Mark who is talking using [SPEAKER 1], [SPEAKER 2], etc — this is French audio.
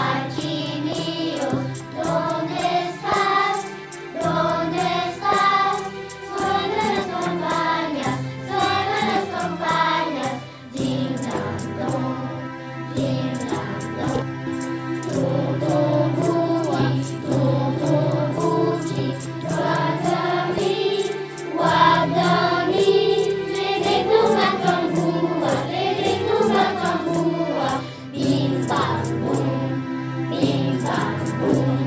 [SPEAKER 1] Guachinios, ¿dónde estás? ¿Dónde estás? Suenan las campanas, ding dong dong, ding dong dong. Tutubuki, wadami, ledek tumbang buah, bim bam boom, bim bam boom.